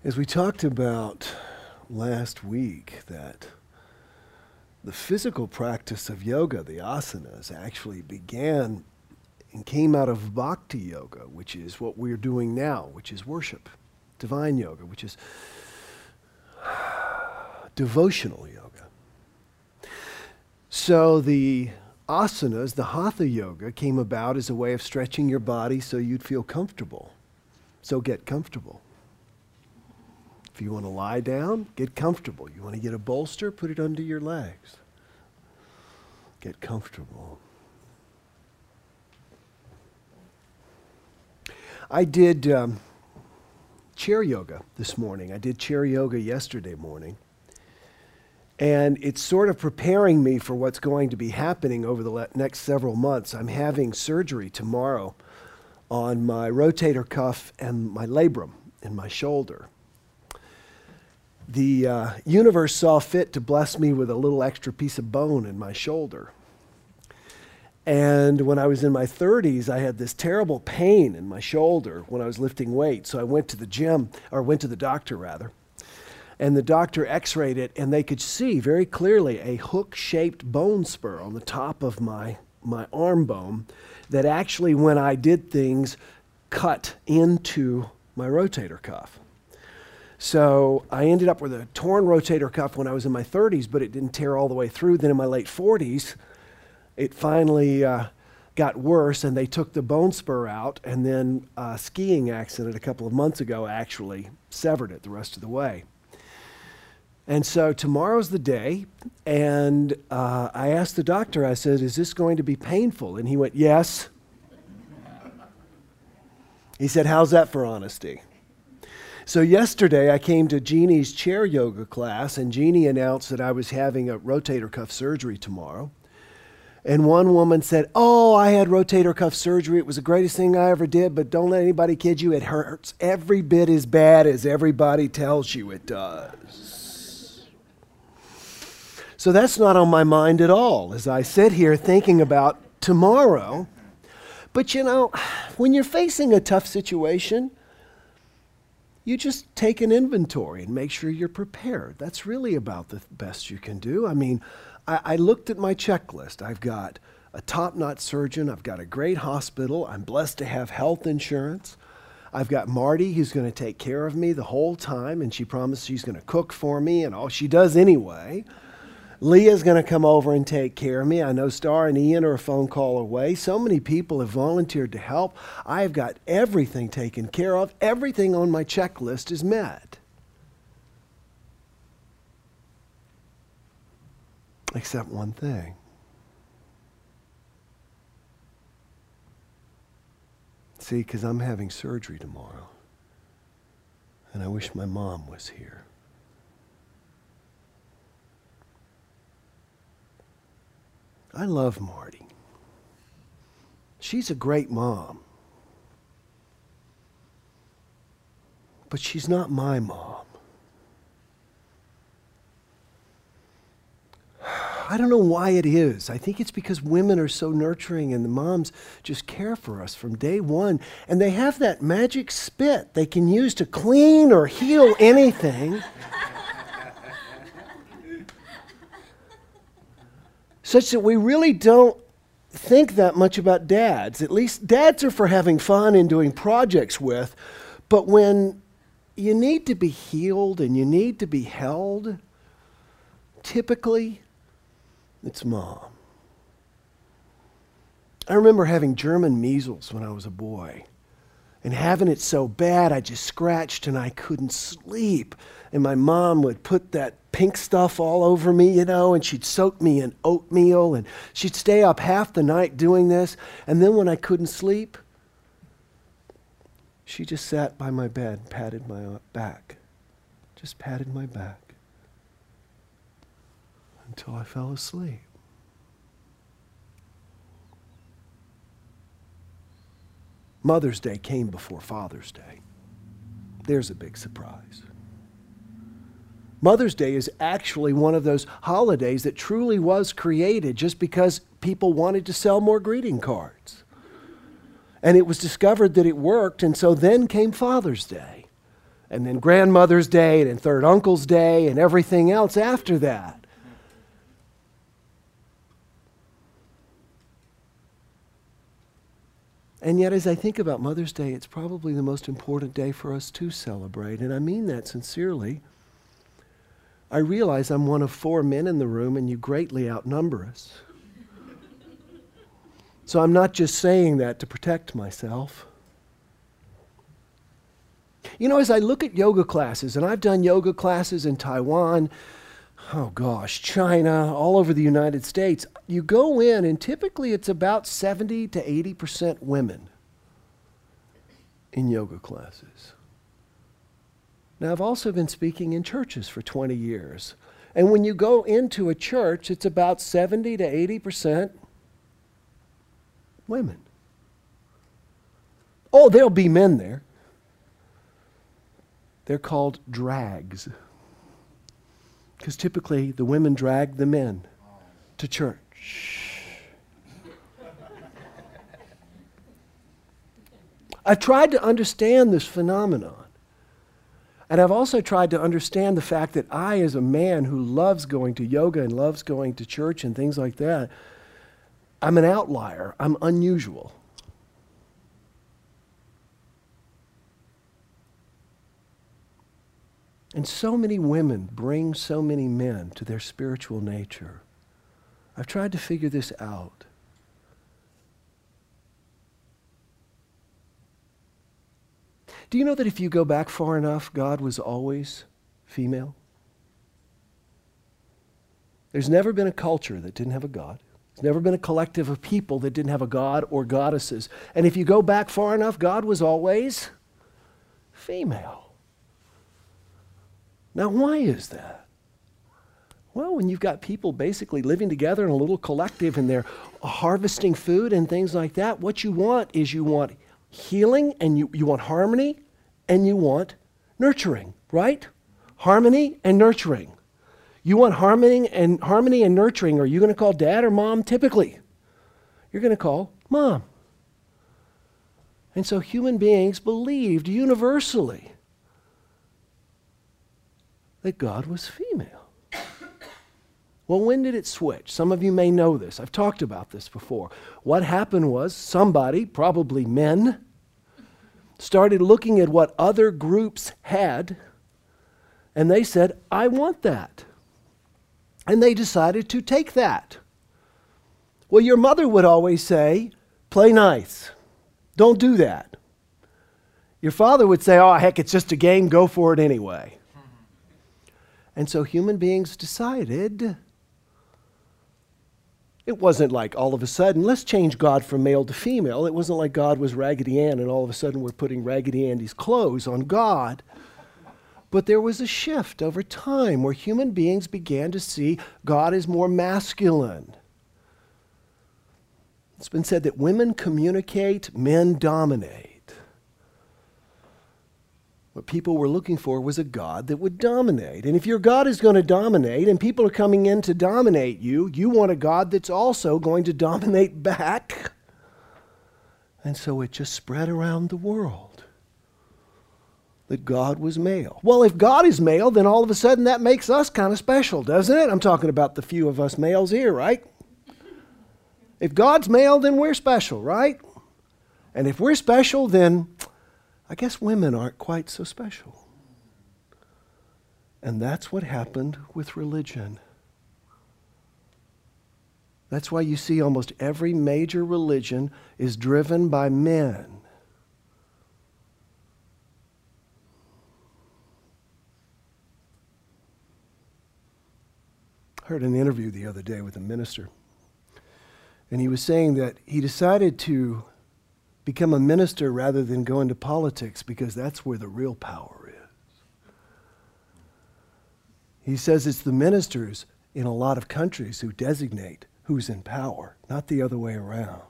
As we talked about last week, that the physical practice of yoga, the asanas, actually began and came out of bhakti yoga, which is what we're doing now, which is worship, divine yoga, which is devotional yoga. So the asanas, the hatha yoga, came about as a way of stretching your body so you'd feel comfortable. So get comfortable. If you want to lie down, get comfortable. You want to get a bolster, put it under your legs. Get comfortable. I did chair yoga this morning. I did chair yoga yesterday morning. And it's sort of preparing me for what's going to be happening over the next several months. I'm having surgery tomorrow on my rotator cuff and my labrum in my shoulder. The universe saw fit to bless me with a little extra piece of bone in my shoulder. And when I was in my 30s, I had this terrible pain in my shoulder when I was lifting weights. So I went to the gym, or went to the doctor rather. And the doctor x-rayed it, and they could see very clearly a hook-shaped bone spur on the top of my arm bone that actually, when I did things, cut into my rotator cuff. So I ended up with a torn rotator cuff when I was in my 30s, but it didn't tear all the way through. Then in my late 40s, it finally got worse, and they took the bone spur out, and then a skiing accident a couple of months ago actually severed it the rest of the way. And so tomorrow's the day, and I asked the doctor, I said, is this going to be painful? And he went, yes. He said, how's that for honesty? So yesterday I came to Jeannie's chair yoga class, and Jeannie announced that I was having a rotator cuff surgery tomorrow. And one woman said, oh, I had rotator cuff surgery. It was the greatest thing I ever did, but don't let anybody kid you. It hurts every bit as bad as everybody tells you it does. So that's not on my mind at all as I sit here thinking about tomorrow. But you know, when you're facing a tough situation, you just take an inventory and make sure you're prepared. That's really about the best you can do. I mean, I looked at my checklist. I've got a top-notch surgeon. I've got a great hospital. I'm blessed to have health insurance. I've got Marty who's going to take care of me the whole time, and she promised she's going to cook for me, and all she does anyway. Leah's going to come over and take care of me. I know Star and Ian are a phone call away. So many people have volunteered to help. I've got everything taken care of. Everything on my checklist is met. Except one thing. See, because I'm having surgery tomorrow. And I wish my mom was here. I love Marty. She's a great mom. But she's not my mom. I don't know why it is. I think it's because women are so nurturing and the moms just care for us from day one. And they have that magic spit they can use to clean or heal anything. Such that we really don't think that much about dads. At least dads are for having fun and doing projects with. But when you need to be healed and you need to be held, typically it's mom. I remember having German measles when I was a boy and having it so bad I just scratched and I couldn't sleep. And my mom would put that pink stuff all over me, you know, and she'd soak me in oatmeal and she'd stay up half the night doing this. And then when I couldn't sleep, she just sat by my bed and patted my back. Just patted my back. Until I fell asleep. Mother's Day came before Father's Day. There's a big surprise. Mother's Day is actually one of those holidays that truly was created just because people wanted to sell more greeting cards. And it was discovered that it worked, and so then came Father's Day. and then Grandmother's Day, and then Third Uncle's Day, and everything else after that. And yet, as I think about Mother's Day, it's probably the most important day for us to celebrate, and I mean that sincerely. I realize I'm one of 4 men in the room, and you greatly outnumber us. So I'm not just saying that to protect myself. You know, as I look at yoga classes, and I've done yoga classes in Taiwan, China, all over the United States, you go in and typically it's about 70 to 80% women in yoga classes. Now, I've also been speaking in churches for 20 years. And when you go into a church, it's about 70 to 80% women. Oh, there'll be men there. They're called drags. Because typically the women drag the men to church. I've tried to understand this phenomenon. And I've also tried to understand the fact that I, as a man who loves going to yoga and loves going to church and things like that, I'm an outlier. I'm unusual. And so many women bring so many men to their spiritual nature. I've tried to figure this out. Do you know that if you go back far enough, God was always female? There's never been a culture that didn't have a God. There's never been a collective of people that didn't have a god or goddesses. And if you go back far enough, God was always female. Now, why is that? Well, when you've got people basically living together in a little collective and they're harvesting food and things like that, what you want is you want healing and you want harmony and you want nurturing, right? Harmony and nurturing. You want harmony and nurturing. Are you going to call dad or mom? Typically, you're going to call mom. And so human beings believed universally that God was female. Well, when did it switch? Some of you may know this. I've talked about this before. What happened was somebody, probably men, started looking at what other groups had, and they said, I want that. And they decided to take that. Well, your mother would always say, play nice. Don't do that. Your father would say, oh, heck, it's just a game. Go for it anyway. And so human beings decided, it wasn't like all of a sudden, let's change God from male to female. It wasn't like God was Raggedy Ann and all of a sudden we're putting Raggedy Andy's clothes on God. But there was a shift over time where human beings began to see God as more masculine. It's been said that women communicate, men dominate. What people were looking for was a God that would dominate. And if your God is going to dominate and people are coming in to dominate you, you want a God that's also going to dominate back. And so it just spread around the world that God was male. Well, if God is male, then all of a sudden that makes us kind of special, doesn't it? I'm talking about the few of us males here, right? If God's male, then we're special, right? And if we're special, then I guess women aren't quite so special. And that's what happened with religion. That's why you see almost every major religion is driven by men. I heard an interview the other day with a minister, and he was saying that he decided to become a minister rather than go into politics because that's where the real power is. He says it's the ministers in a lot of countries who designate who's in power, not the other way around.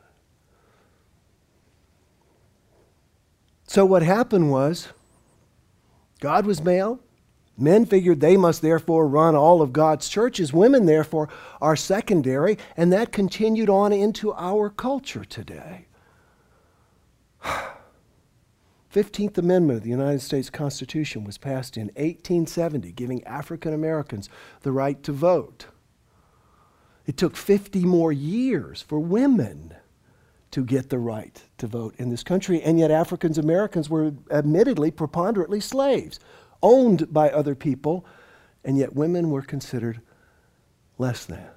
So what happened was, God was male. Men figured they must therefore run all of God's churches. Women, therefore, are secondary, and that continued on into our culture today. 15th Amendment of the United States Constitution was passed in 1870, giving African Americans the right to vote. It took 50 more years for women to get the right to vote in this country, and yet African Americans were admittedly preponderantly slaves, owned by other people, and yet women were considered less than.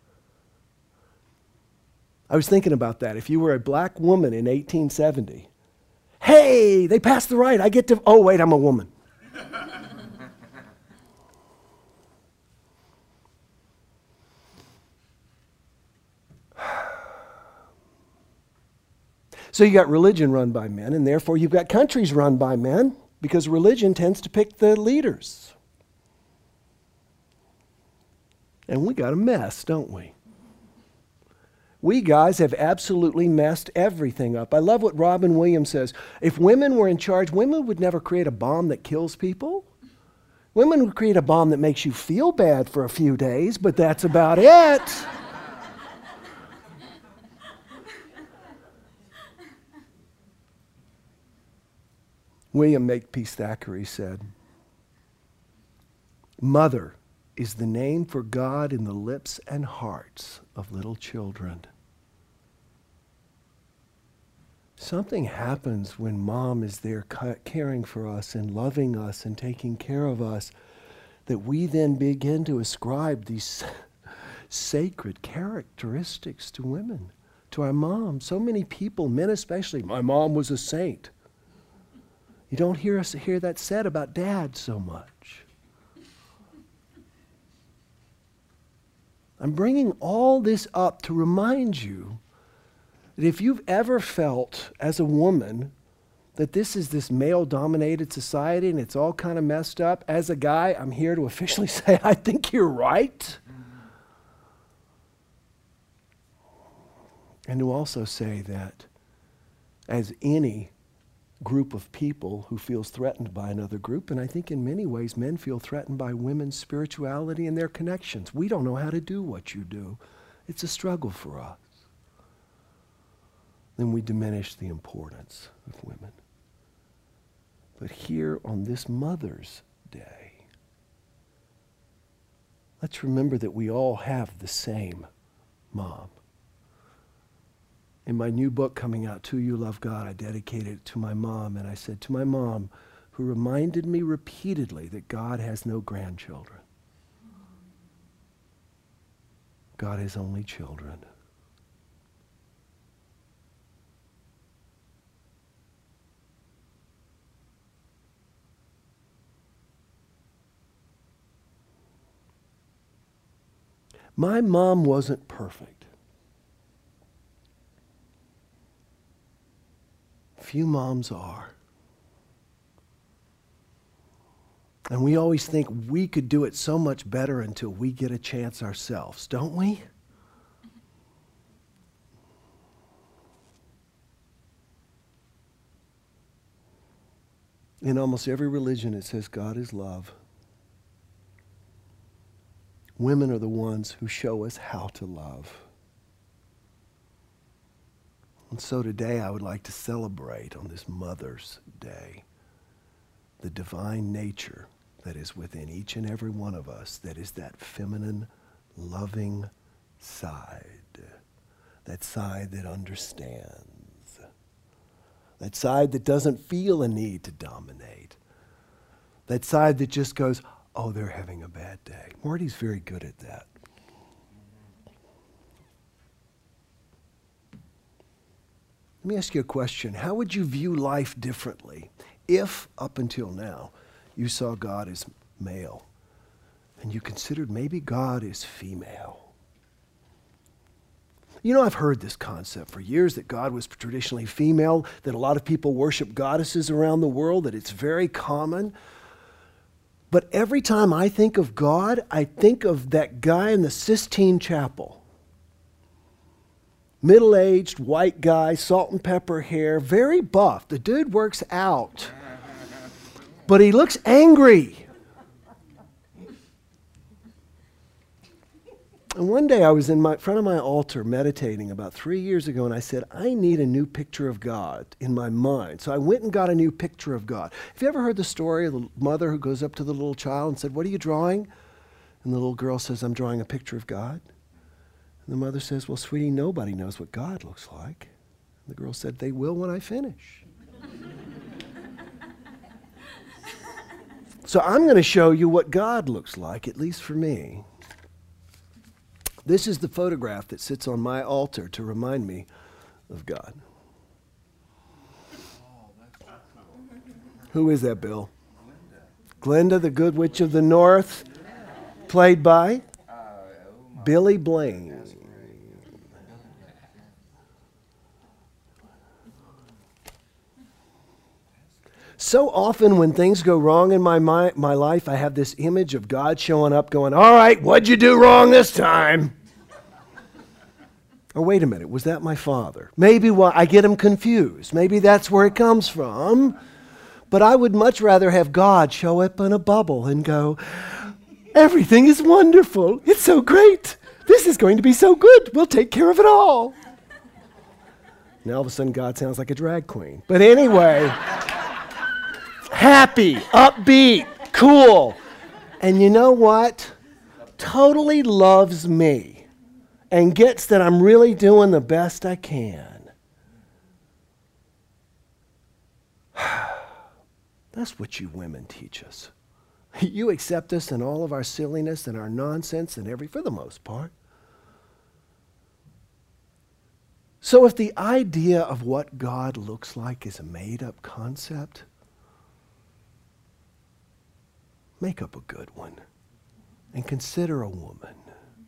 I was thinking about that. If you were a black woman in 1870, hey, they passed the right, I get to, oh wait, I'm a woman. So you got religion run by men, and therefore you've got countries run by men, because religion tends to pick the leaders. And we got a mess, don't we? We guys have absolutely messed everything up. I love what Robin Williams says. If women were in charge, women would never create a bomb that kills people. Women would create a bomb that makes you feel bad for a few days, but that's about it. William Makepeace Thackeray said, "Mother is the name for God in the lips and hearts of little children." Something happens when mom is there caring for us and loving us and taking care of us, that we then begin to ascribe these sacred characteristics to women, to our mom. So many people, men especially, my mom was a saint. You don't hear that said about dad so much. I'm bringing all this up to remind you that if you've ever felt as a woman that this male-dominated society and it's all kind of messed up, as a guy, I'm here to officially say I think you're right. And to also say that as any group of people who feels threatened by another group, and I think in many ways men feel threatened by women's spirituality and their connections. We don't know how to do what you do. It's a struggle for us. Then we diminish the importance of women. But here on this Mother's Day, let's remember that we all have the same mom. In my new book coming out, To You Love God, I dedicated it to my mom, and I said, to my mom, who reminded me repeatedly that God has no grandchildren. God has only children. My mom wasn't perfect. Few moms are. And we always think we could do it so much better until we get a chance ourselves, don't we? In almost every religion it says God is love. Women are the ones who show us how to love. And so today I would like to celebrate on this Mother's Day the divine nature that is within each and every one of us, that is that feminine, loving side, that side that understands, that side that doesn't feel a need to dominate, that side that just goes, oh, they're having a bad day. Marty's very good at that. Let me ask you a question. How would you view life differently if, up until now, you saw God as male and you considered maybe God is female? You know, I've heard this concept for years that God was traditionally female, that a lot of people worship goddesses around the world, that it's very common. But every time I think of God, I think of that guy in the Sistine Chapel. Middle-aged, white guy, salt and pepper hair, very buff. The dude works out. But he looks angry. And one day I was in front of my altar meditating about 3 years ago, and I said, I need a new picture of God in my mind. So I went and got a new picture of God. Have you ever heard the story of the mother who goes up to the little child and said, what are you drawing? And the little girl says, I'm drawing a picture of God. And the mother says, well, sweetie, nobody knows what God looks like. And the girl said, they will when I finish. So I'm going to show you what God looks like, at least for me. This is the photograph that sits on my altar to remind me of God. Who is that, Bill? Glinda, the Good Witch of the North, played by Billy Blaine. So often when things go wrong in my life, I have this image of God showing up going, all right, what'd you do wrong this time? Or wait a minute, was that my father? Maybe I get him confused. Maybe that's where it comes from. But I would much rather have God show up in a bubble and go, everything is wonderful. It's so great. This is going to be so good. We'll take care of it all. Now all of a sudden God sounds like a drag queen. But anyway... happy, upbeat, cool. And you know what? Totally loves me and gets that I'm really doing the best I can. That's what you women teach us. You accept us in all of our silliness and our nonsense and for the most part. So if the idea of what God looks like is a made-up concept, make up a good one and consider a woman.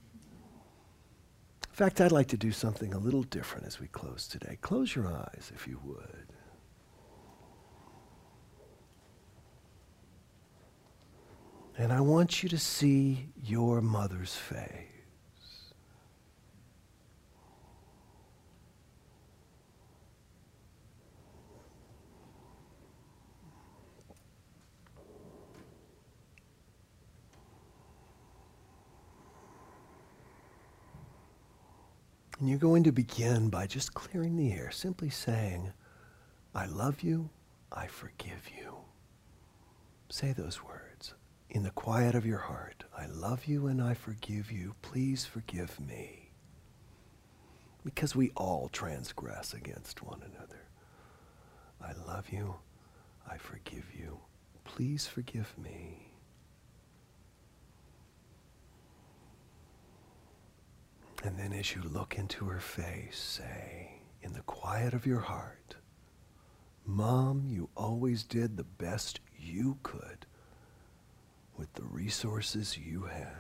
In fact, I'd like to do something a little different as we close today. Close your eyes if you would. And I want you to see your mother's face. And you're going to begin by just clearing the air, simply saying, I love you, I forgive you. Say those words in the quiet of your heart. I love you and I forgive you. Please forgive me. Because we all transgress against one another. I love you, I forgive you. Please forgive me. And then as you look into her face, say, in the quiet of your heart, Mom, you always did the best you could with the resources you had.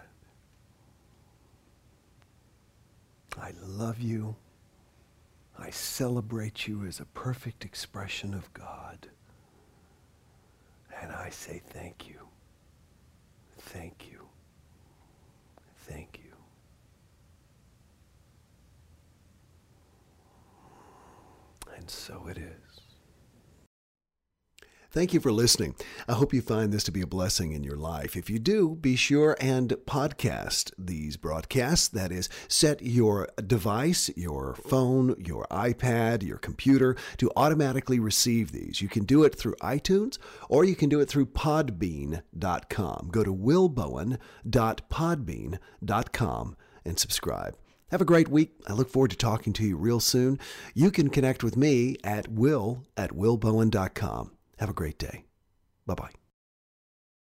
I love you. I celebrate you as a perfect expression of God. And I say thank you. Thank you. Thank you. And so it is. Thank you for listening. I hope you find this to be a blessing in your life. If you do, be sure and podcast these broadcasts. That is, set your device, your phone, your iPad, your computer to automatically receive these. You can do it through iTunes or you can do it through podbean.com. Go to willbowen.podbean.com and subscribe. Have a great week. I look forward to talking to you real soon. You can connect with me at will@willbowen.com. Have a great day. Bye-bye.